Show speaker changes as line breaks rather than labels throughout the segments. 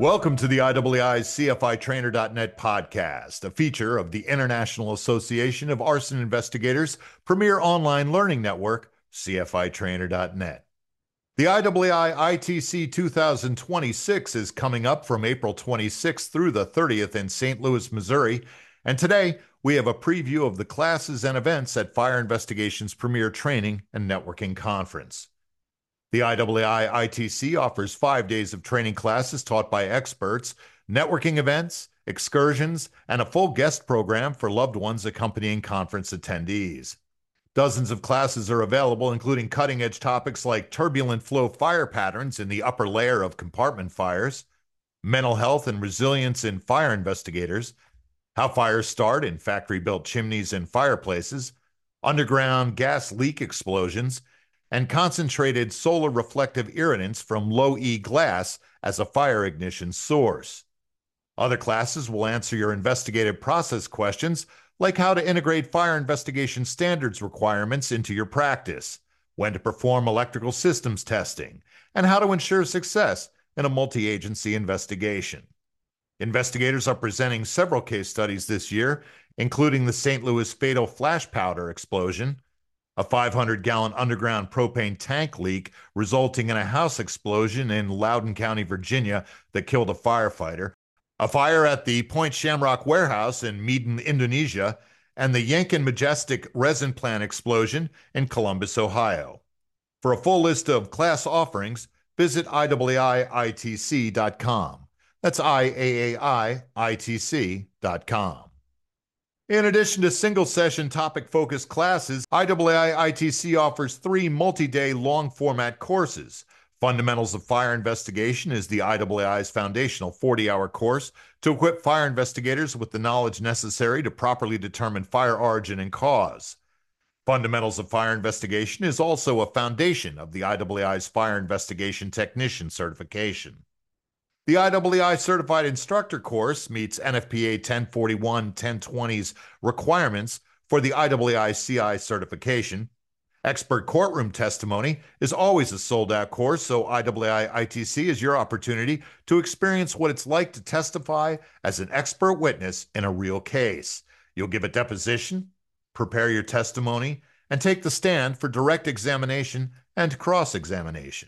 Welcome to the IEEI's CFITrainer.net podcast, a feature of the International Association of Arson Investigators' premier online learning network, CFITrainer.net. The IEEI ITC 2026 is coming up from April 26th through the 30th in St. Louis, Missouri, and today we have a preview of the classes and events at Fire Investigation's premier training and networking conference. The IEEI ITC offers 5 days of training classes taught by experts, networking events, excursions, and a full guest program for loved ones accompanying conference attendees. Dozens of classes are available, including cutting-edge topics like turbulent flow fire patterns in the upper layer of compartment fires, mental health and resilience in fire investigators, how fires start in factory-built chimneys and fireplaces, underground gas leak explosions, and concentrated solar reflective irritants from low-E glass as a fire ignition source. Other classes will answer your investigative process questions like how to integrate fire investigation standards requirements into your practice, when to perform electrical systems testing, and how to ensure success in a multi-agency investigation. Investigators are presenting several case studies this year, including the St. Louis fatal flash powder explosion, a 500-gallon underground propane tank leak resulting in a house explosion in Loudoun County, Virginia that killed a firefighter, a fire at the Point Shamrock warehouse in Medan, Indonesia, and the Yankin Majestic resin plant explosion in Columbus, Ohio. For a full list of class offerings, visit IEEIITC.com. That's IAAIITC.com. In addition to single-session topic-focused classes, IEEI ITC offers 3 multi-day long-format courses. Fundamentals of Fire Investigation is the IEEI's foundational 40-hour course to equip fire investigators with the knowledge necessary to properly determine fire origin and cause. Fundamentals of Fire Investigation is also a foundation of the IEEI's Fire Investigation Technician certification. The IEEI Certified Instructor course meets NFPA 1041-1020's requirements for the IEEI CI certification. Expert courtroom testimony is always a sold-out course, so IEEI ITC is your opportunity to experience what it's like to testify as an expert witness in a real case. You'll give a deposition, prepare your testimony, and take the stand for direct examination and cross-examination.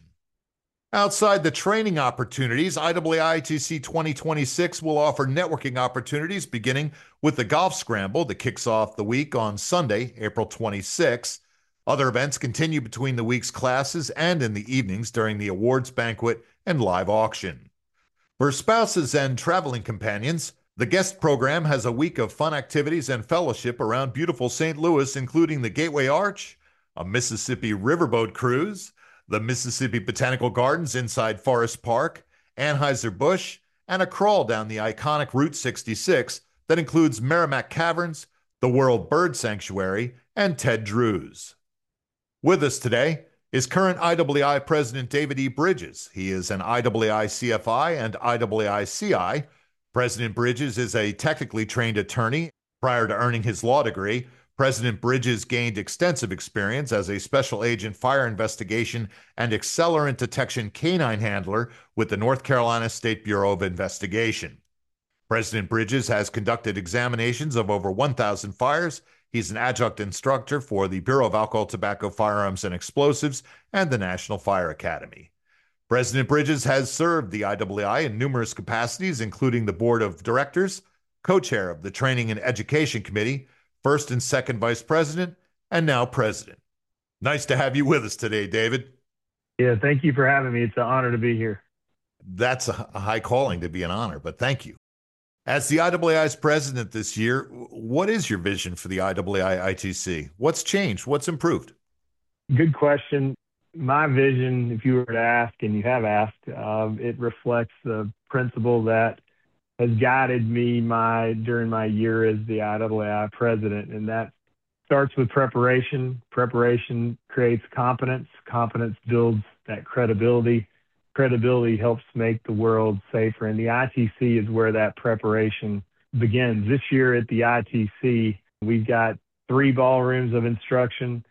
Outside the training opportunities, IEEI ITC 2026 will offer networking opportunities beginning with the Golf Scramble that kicks off the week on Sunday, April 26. Other events continue between the week's classes and in the evenings during the awards banquet and live auction. For spouses and traveling companions, the guest program has a week of fun activities and fellowship around beautiful St. Louis, including the Gateway Arch, a Mississippi riverboat cruise, the Mississippi Botanical Gardens inside Forest Park, Anheuser-Busch, and a crawl down the iconic Route 66 that includes Merrimack Caverns, the World Bird Sanctuary, and Ted Drewes. With us today is current IEEI President David E. Bridges. He is an IEEI CFI and IEEI CI. President Bridges is a technically trained attorney. Prior to earning his law degree, President Bridges gained extensive experience as a special agent fire investigation and accelerant detection canine handler with the North Carolina State Bureau of Investigation. President Bridges has conducted examinations of over 1,000 fires. He's an adjunct instructor for the Bureau of Alcohol, Tobacco, Firearms, and Explosives and the National Fire Academy. President Bridges has served the IEEI in numerous capacities, including the Board of Directors, co-chair of the Training and Education Committee, first and second vice president, and now president. Nice to have you with us today, David.
Yeah, thank you for having me. It's an honor to be here.
That's a high calling to be an honor, but thank you. As the IEEI's president this year, what is your vision for the IEEI ITC? What's changed? What's improved?
Good question. My vision, if you were to ask, and you have asked, it reflects the principle that has guided me during my year as the IEEI president, and that starts with preparation. Preparation creates competence. Competence builds that credibility. Credibility helps make the world safer, and the ITC is where that preparation begins. This year at the ITC, we've got 3 ballrooms of instruction.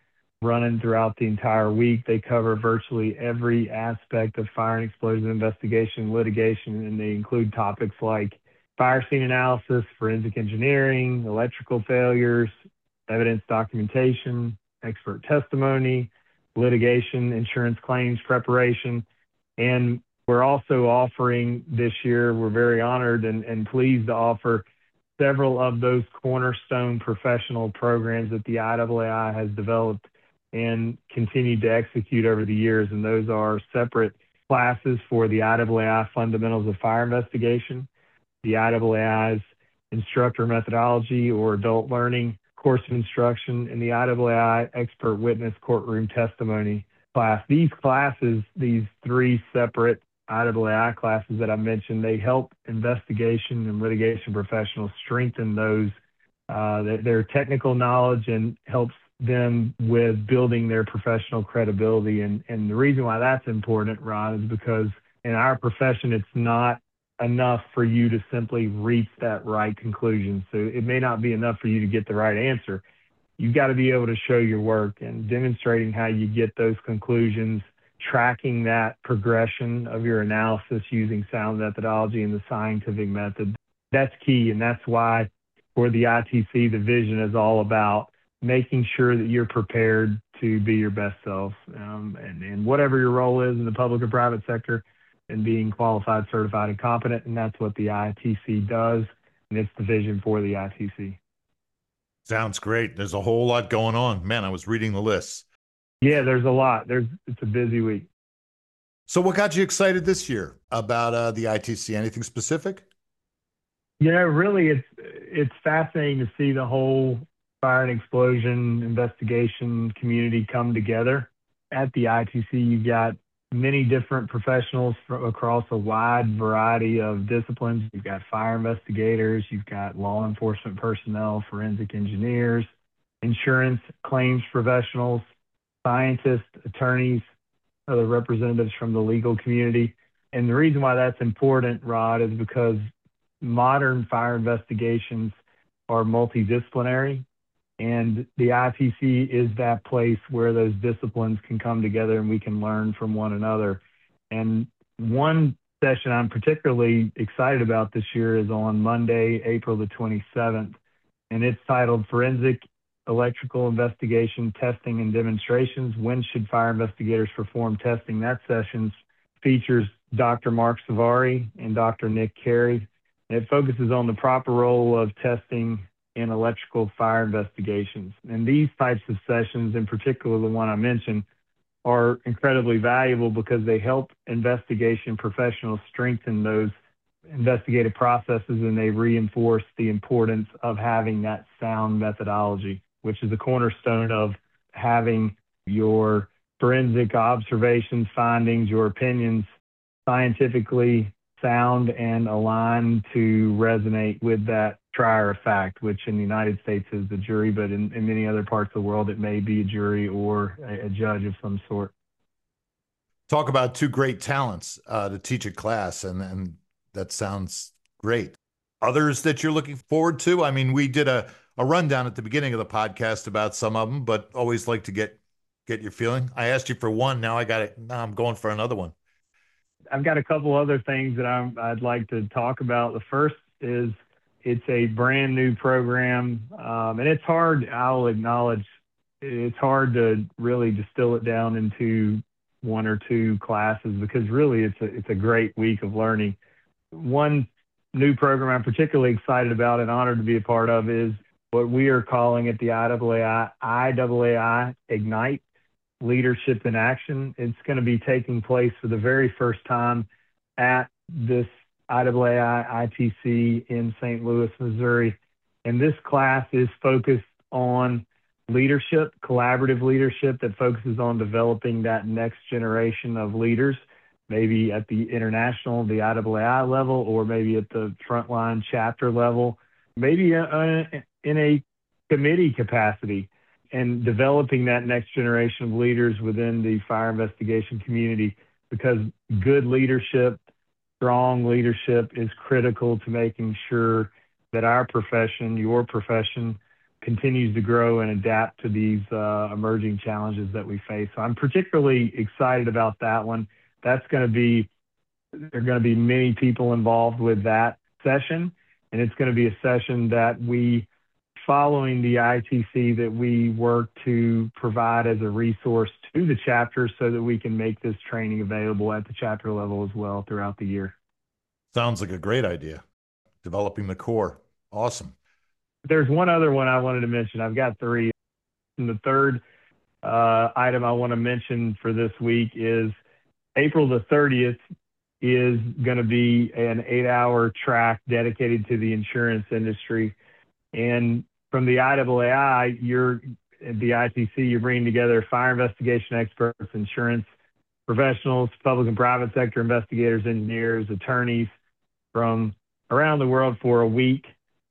running throughout the entire week. They cover virtually every aspect of fire and explosion investigation, litigation, and they include topics like fire scene analysis, forensic engineering, electrical failures, evidence documentation, expert testimony, litigation, insurance claims preparation. And we're also offering this year, we're very honored and pleased to offer several of those cornerstone professional programs that the IAAI has developed and continued to execute over the years. And those are separate classes for the IAAI Fundamentals of Fire Investigation, the IAAI's Instructor Methodology or Adult Learning Course of Instruction, and the IAAI Expert Witness Courtroom Testimony class. These classes, these three separate IAAI classes that I mentioned, they help investigation and litigation professionals strengthen their technical knowledge and helps them with building their professional credibility. And the reason why that's important, Rod, is because in our profession, it's not enough for you to simply reach that right conclusion. So it may not be enough for you to get the right answer. You've got to be able to show your work and demonstrating how you get those conclusions, tracking that progression of your analysis using sound methodology and the scientific method. That's key. And that's why for the ITC, the vision is all about making sure that you're prepared to be your best self. And whatever your role is in the public or private sector, and being qualified, certified, and competent. And that's what the ITC does. And it's the vision for the ITC.
Sounds great. There's a whole lot going on. Man, I was reading the list.
Yeah, there's a lot. It's a busy week.
So what got you excited this year about the ITC? Anything specific?
Really, it's fascinating to see the whole fire and explosion investigation community come together. At the ITC, you've got many different professionals across a wide variety of disciplines. You've got fire investigators, you've got law enforcement personnel, forensic engineers, insurance claims professionals, scientists, attorneys, other representatives from the legal community. And the reason why that's important, Rod, is because modern fire investigations are multidisciplinary. And the ITC is that place where those disciplines can come together and we can learn from one another. And one session I'm particularly excited about this year is on Monday, April the 27th, and it's titled Forensic Electrical Investigation, Testing, and Demonstrations. When should fire investigators perform testing? That session features Dr. Mark Savari and Dr. Nick Carey. And it focuses on the proper role of testing in electrical fire investigations. And these types of sessions, in particular the one I mentioned, are incredibly valuable because they help investigation professionals strengthen those investigative processes, and they reinforce the importance of having that sound methodology, which is a cornerstone of having your forensic observations, findings, your opinions scientifically sound and aligned to resonate with that trier of fact, which in the United States is the jury, but in many other parts of the world, it may be a jury or a judge of some sort.
Talk about two great talents to teach a class, and that sounds great. Others that you're looking forward to? I mean, we did a rundown at the beginning of the podcast about some of them, but always like to get your feeling. I asked you for one, now I got it. Now I'm going for another one.
I've got a couple other things that I'd like to talk about. The first is it's a brand new program, and it's hard, I'll acknowledge, it's hard to really distill it down into one or two classes because really it's a great week of learning. One new program I'm particularly excited about and honored to be a part of is what we are calling at the IAAI Ignite Leadership in Action. It's going to be taking place for the very first time at this IAAI ITC in St. Louis, Missouri. And this class is focused on leadership, collaborative leadership that focuses on developing that next generation of leaders, maybe at the international, the IAAI level, or maybe at the frontline chapter level, maybe in a committee capacity, and developing that next generation of leaders within the fire investigation community, because good leadership, strong leadership is critical to making sure that our profession, your profession, continues to grow and adapt to these emerging challenges that we face. So I'm particularly excited about that one. That's going to be There are going to be many people involved with that session, and it's going to be a session that we, following the ITC, that we work to provide as a resource to the chapter so that we can make this training available at the chapter level as well throughout the year.
Sounds like a great idea. Developing the core. Awesome.
There's one other one I wanted to mention. I've got three. And the third item I want to mention for this week is April the 30th is going to be an 8-hour track dedicated to the insurance industry. And from the IAAI, the ITC, you're bringing together fire investigation experts, insurance professionals, public and private sector investigators, engineers, attorneys from around the world for a week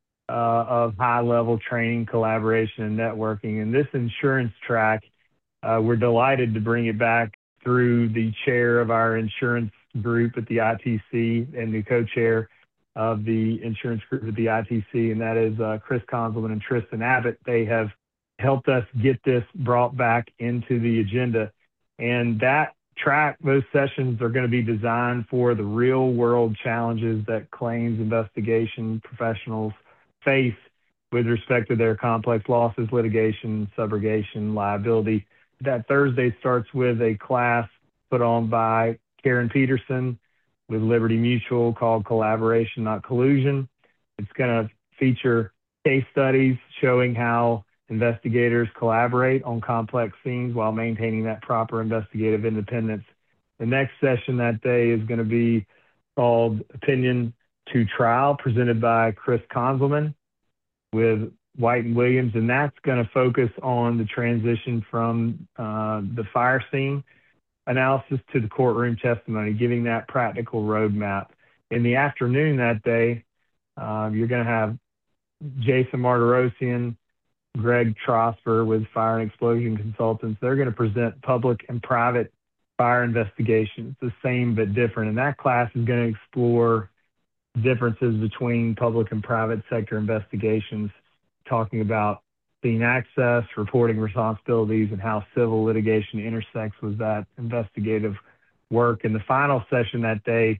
of high-level training, collaboration, and networking. And this insurance track, we're delighted to bring it back through the chair of our insurance group at the ITC and the co-chair of the insurance group at the ITC, and that is Chris Conzelman and Tristan Abbott. They have helped us get this brought back into the agenda. And that track, those sessions are going to be designed for the real-world challenges that claims investigation professionals face with respect to their complex losses, litigation, subrogation, liability. That Thursday starts with a class put on by Karen Peterson with Liberty Mutual called Collaboration, Not Collusion. It's going to feature case studies showing how investigators collaborate on complex scenes while maintaining that proper investigative independence. The next session that day is going to be called Opinion to Trial, presented by Chris Conzelman with White and Williams, and that's going to focus on the transition from the fire scene analysis to the courtroom testimony, giving that practical roadmap. In the afternoon that day, you're going to have Jason Martirosian, Greg Trosper with Fire and Explosion Consultants. They're going to present public and private fire investigations, the same but different. And that class is going to explore differences between public and private sector investigations, talking about scene access, reporting responsibilities, and how civil litigation intersects with that investigative work. And the final session that day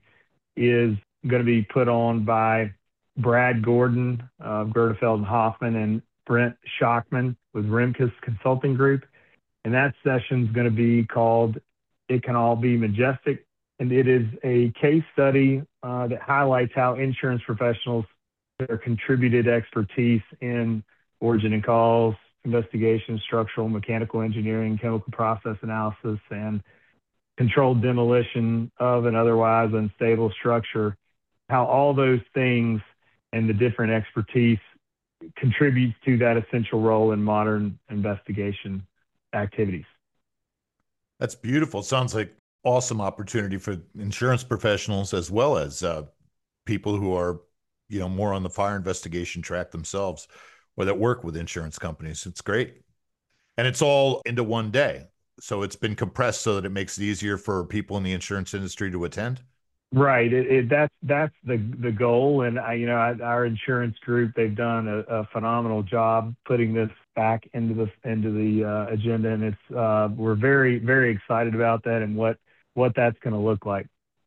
is going to be put on by Brad Gordon of Gerdefeld and Hoffman and Brent Schockman with Rimkus Consulting Group. And that session is going to be called It Can All Be Majestic. And it is a case study that highlights how insurance professionals, their contributed expertise in origin and cause, investigation, structural, mechanical engineering, chemical process analysis, and controlled demolition of an otherwise unstable structure, how all those things and the different expertise contributes to that essential role in modern investigation activities.
That's beautiful. Sounds like awesome opportunity for insurance professionals as well as people who are, more on the fire investigation track themselves or that work with insurance companies. It's great. And it's all into one day. So it's been compressed so that it makes it easier for people in the insurance industry to attend.
Right. That's the goal. And our insurance group, they've done a phenomenal job putting this back into the agenda. And it's we're very, very excited about that and what that's going to look like.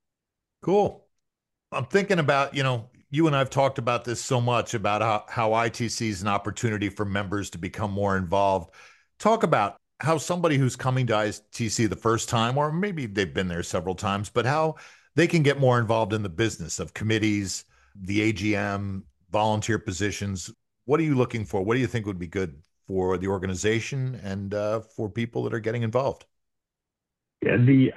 Cool. I'm thinking about, you and I've talked about this so much about how ITC is an opportunity for members to become more involved. Talk about how somebody who's coming to ITC the first time, or maybe they've been there several times, but how they can get more involved in the business of committees, the AGM, volunteer positions. What are you looking for? What do you think would be good for the organization and for people that are getting involved?
Yeah, the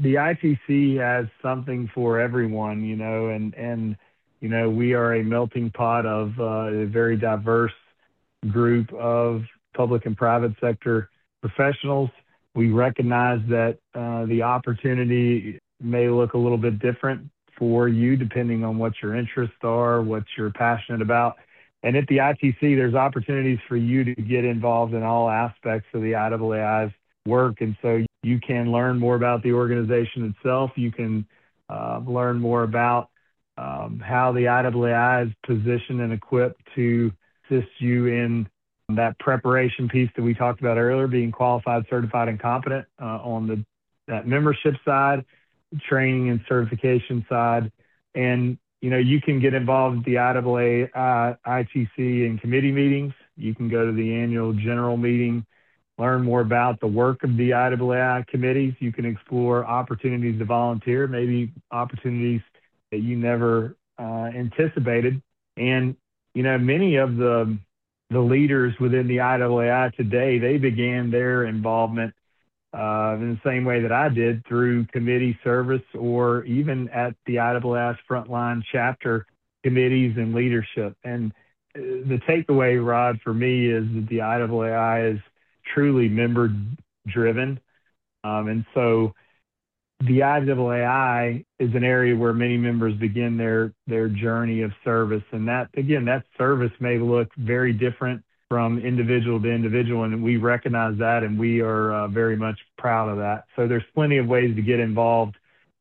ITC has something for everyone, and we are a melting pot of a very diverse group of public and private sector professionals. We recognize that the opportunity may look a little bit different for you depending on what your interests are, what you're passionate about. And at the ITC, there's opportunities for you to get involved in all aspects of the IAAI's work. And so you can learn more about the organization itself. You can learn more about how the IAAI is positioned and equipped to assist you in That preparation piece that we talked about earlier, being qualified, certified, and competent on that membership side, training and certification side. And, you can get involved with the IAA, ITC and committee meetings. You can go to the annual general meeting, learn more about the work of the IAA committees. You can explore opportunities to volunteer, maybe opportunities that you never anticipated. And, many of the leaders within the IAA today, they began their involvement in the same way that I did, through committee service or even at the IAA's frontline chapter committees and leadership. And the takeaway, Rod, for me is that the IAA is truly member driven. And so the IAAI is an area where many members begin their journey of service. And that service may look very different from individual to individual, and we recognize that, and we are very much proud of that. So there's plenty of ways to get involved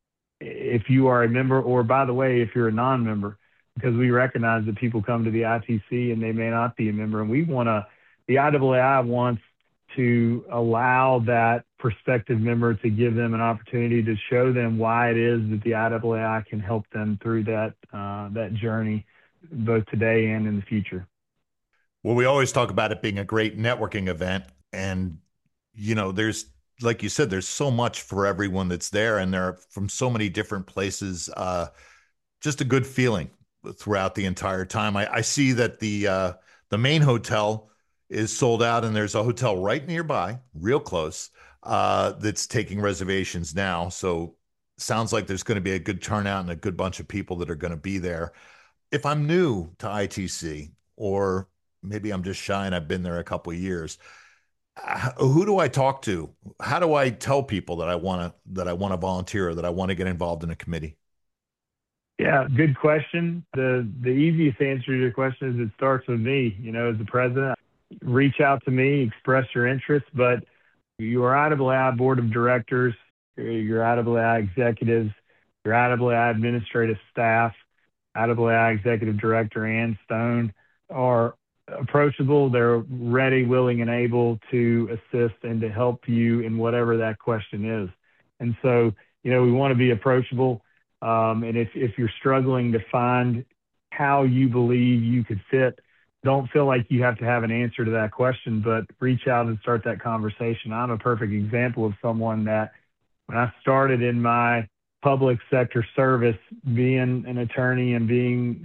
if you are a member, or, by the way, if you're a non-member, because we recognize that people come to the ITC and they may not be a member. And the IAAI wants to allow that prospective member to give them an opportunity to show them why it is that the IAAI can help them through that journey, both today and in the future.
Well, we always talk about it being a great networking event. And, there's, like you said, there's so much for everyone that's there, and they're from so many different places. Just a good feeling throughout the entire time. I see that the main hotel is sold out, and there's a hotel right nearby, real close, that's taking reservations now. So sounds like there's going to be a good turnout and a good bunch of people that are going to be there. If I'm new to ITC, or maybe I'm just shy and I've been there a couple of years, who do I talk to? How do I tell people that I want to volunteer, or that I want to get involved in a committee?
Yeah, good question. The easiest answer to your question is it starts with me. As the president, reach out to me, express your interest. But your IAAI board of directors, your IAAI executives, your IAAI administrative staff, IAAI executive director Ann Stone are approachable. They're ready, willing, and able to assist and to help you in whatever that question is. And so, we want to be approachable. And if you're struggling to find how you believe you could fit, don't feel like you have to have an answer to that question, but reach out and start that conversation. I'm a perfect example of someone that, when I started in my public sector service, being an attorney and being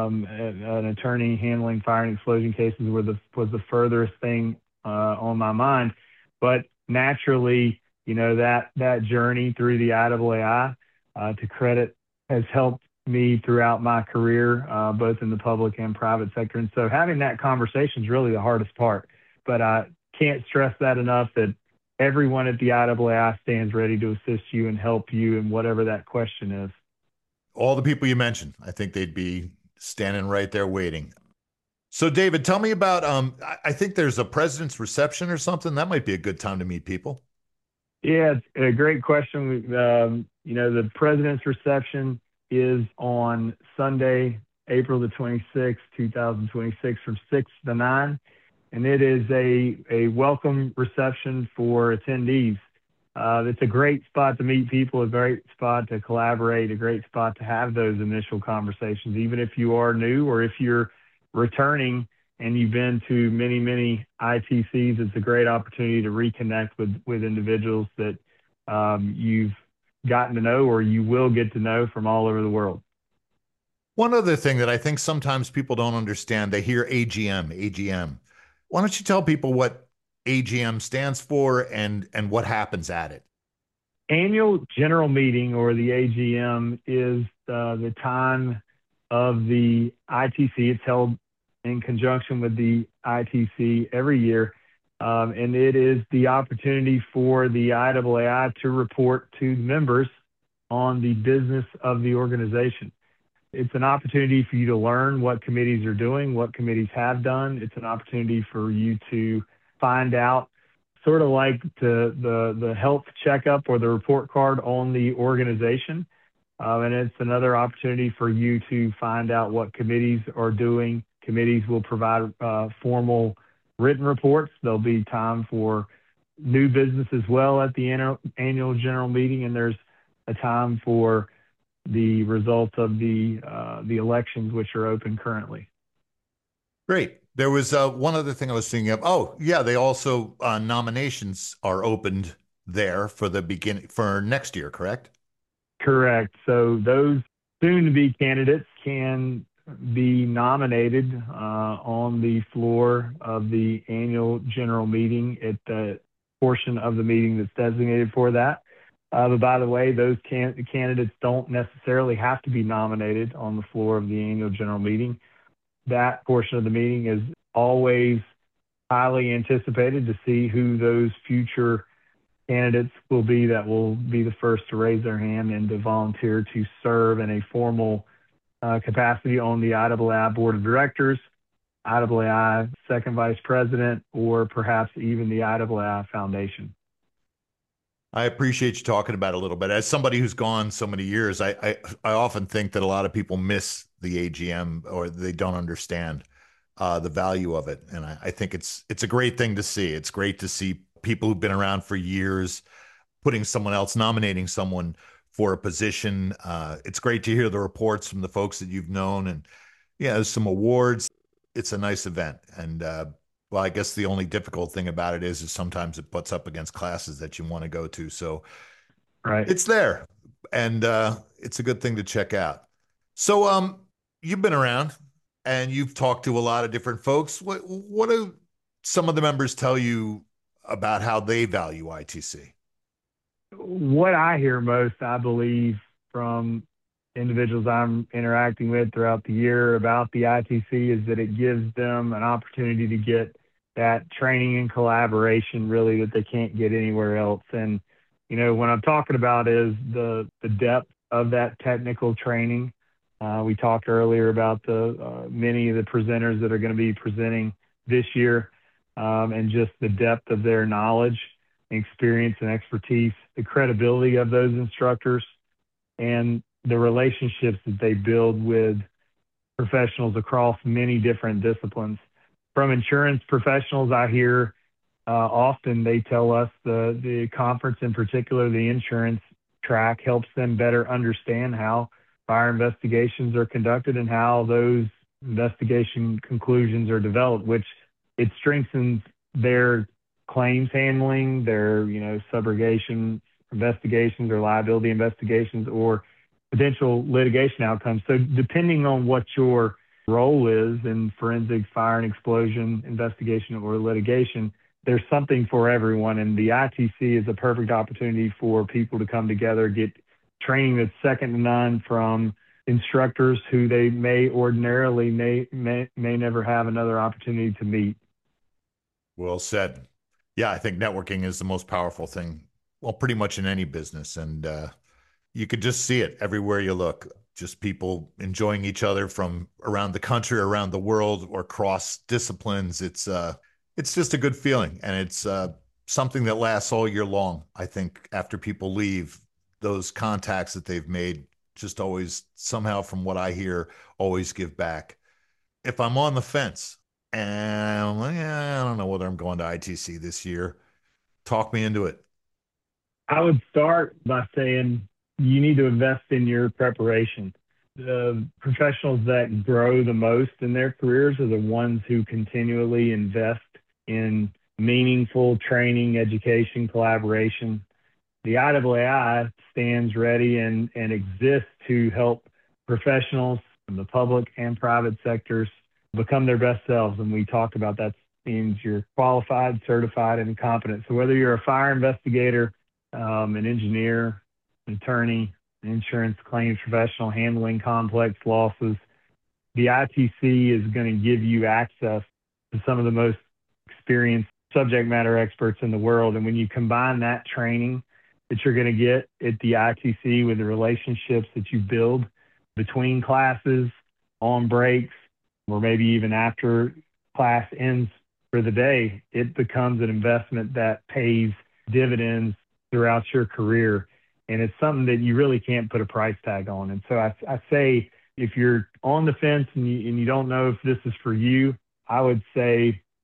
an attorney handling fire and explosion cases was the furthest thing on my mind. But naturally, that journey through the IAAI, to credit, has helped me throughout my career, both in the public and private sector. And so having that conversation is really the hardest part. But I can't stress that enough, that everyone at the IAAI stands ready to assist you and help you in whatever that question is.
All the people you mentioned, I think they'd be standing right there waiting. So, David, tell me about, I think there's a president's reception or something. That might be a good time to meet people.
Yeah, it's a great question. The president's reception is on Sunday, April the 26th, 2026, from 6 to 9. And it is a welcome reception for attendees. It's a great spot to meet people, a great spot to collaborate, a great spot to have those initial conversations. Even if you are new, or if you're returning and you've been to many, many ITCs, it's a great opportunity to reconnect with individuals that you've gotten to know, or you will get to know, from all over the world.
One other thing that I think sometimes people don't understand, they hear AGM. Why don't you tell people what AGM stands for and what happens at it?
Annual General Meeting, or the AGM, is the time of the ITC. It's held in conjunction with the ITC every year. And it is the opportunity for the IAAI to report to members on the business of the organization. It's an opportunity for you to learn what committees are doing, what committees have done. It's an opportunity for you to find out, sort of like the health checkup or the report card on the organization. And it's another opportunity for you to find out what committees are doing. Committees will provide formal written reports. There'll be time for new business as well at the annual general meeting, and there's a time for the results of the elections, which are open currently.
Great. There was one other thing I was thinking of. Oh, yeah, they also nominations are opened there for the beginning for next year, correct?
Correct. So those soon-to-be candidates can be nominated on the floor of the annual general meeting at the portion of the meeting that's designated for that. But by the way, those candidates don't necessarily have to be nominated on the floor of the annual general meeting. That portion of the meeting is always highly anticipated to see who those future candidates will be that will be the first to raise their hand and to volunteer to serve in a formal capacity on the IAAI Board of Directors, IAAI Second Vice President, or perhaps even the IAAI Foundation.
I appreciate you talking about it a little bit. As somebody who's gone so many years, I often think that a lot of people miss the AGM or they don't understand the value of it. And I think it's a great thing to see. It's great to see people who've been around for years putting someone else, nominating someone for a position. It's great to hear the reports from the folks that you've known, and yeah, there's some awards. It's a nice event, and well, I guess the only difficult thing about it is sometimes it butts up against classes that you want to go to. So
Right.
it's there, and it's a good thing to check out. So, you've been around and you've talked to a lot of different folks. What do some of the members tell you about how they value ITC?
What I hear most, I believe, from individuals I'm interacting with throughout the year about the ITC is that it gives them an opportunity to get that training and collaboration really that they can't get anywhere else. And, you know, what I'm talking about is the depth of that technical training. We talked earlier about the many of the presenters that are going to be presenting this year, and just the depth of their knowledge, experience, and expertise, the credibility of those instructors, and the relationships that they build with professionals across many different disciplines. From insurance professionals, I hear often they tell us the conference, in particular, the insurance track, helps them better understand how fire investigations are conducted and how those investigation conclusions are developed, which it strengthens their claims handling, their, you know, subrogation investigations or liability investigations or potential litigation outcomes. So depending on what your role is in forensic fire and explosion investigation or litigation, there's something for everyone. And the ITC is a perfect opportunity for people to come together, get training that's second to none from instructors who they may ordinarily may never have another opportunity to meet.
Well said. Yeah, I think networking is the most powerful thing, well, pretty much in any business. And you could just see it everywhere you look. Just people enjoying each other from around the country, around the world, or cross disciplines. It's just a good feeling, and it's something that lasts all year long. I think after people leave, those contacts that they've made just always somehow, from what I hear, always give back. If I'm on the fence and I don't know whether I'm going to ITC this year, talk me into it.
I would start by saying you need to invest in your preparation. The professionals that grow the most in their careers are the ones who continually invest in meaningful training, education, collaboration. The IAAI stands ready and exists to help professionals from the public and private sectors become their best selves. And we talked about that means you're qualified, certified, and competent. So whether you're a fire investigator, an engineer, an attorney, an insurance claims professional handling complex losses, the ITC is going to give you access to some of the most experienced subject matter experts in the world. And when you combine that training that you're going to get at the ITC with the relationships that you build between classes, on breaks, or maybe even after class ends for the day, it becomes an investment that pays dividends throughout your career. And it's something that you really can't put a price tag on. And so I say, if you're on the fence and you don't know if this is for you, I would say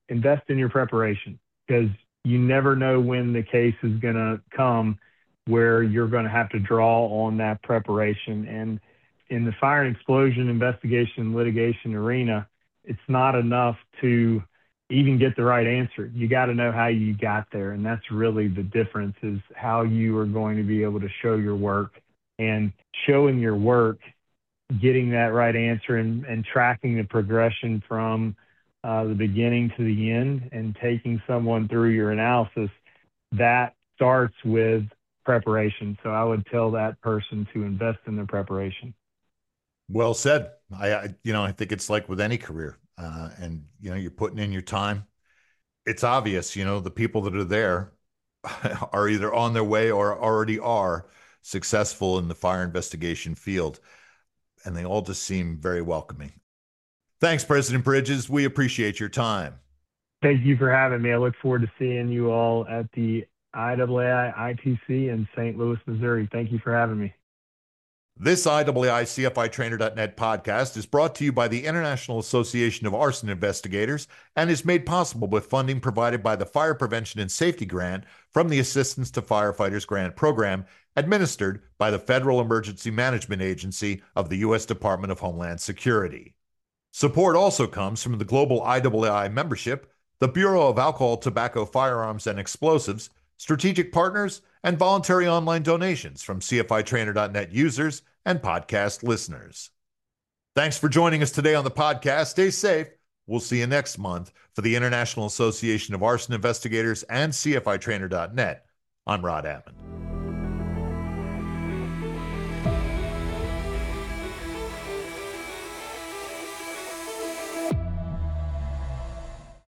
invest in your preparation, because you never know when the case is going to come where you're going to have to draw on that preparation. And in the fire and explosion investigation litigation arena, it's not enough to even get the right answer. You got to know how you got there. And that's really the difference, is how you are going to be able to show your work, and showing your work, getting that right answer, and tracking the progression from the beginning to the end, and taking someone through your analysis. That starts with preparation. So I would tell that person to invest in their preparation.
Well said. I think it's like with any career, and you're putting in your time. It's obvious, the people that are there are either on their way or already are successful in the fire investigation field, and they all just seem very welcoming. Thanks, President Bridges. We appreciate your time.
Thank you for having me. I look forward to seeing you all at the IAAI ITC in St. Louis, Missouri. Thank you for having me.
This IAAI CFITrainer.net podcast is brought to you by the International Association of Arson Investigators and is made possible with funding provided by the Fire Prevention and Safety Grant from the Assistance to Firefighters Grant Program, administered by the Federal Emergency Management Agency of the U.S. Department of Homeland Security. Support also comes from the global IAAI membership, the Bureau of Alcohol, Tobacco, Firearms, and Explosives, strategic partners, and voluntary online donations from CFITrainer.net users and podcast listeners. Thanks for joining us today on the podcast. Stay safe. We'll see you next month. For the International Association of Arson Investigators and CFITrainer.net, I'm Rod Ammon.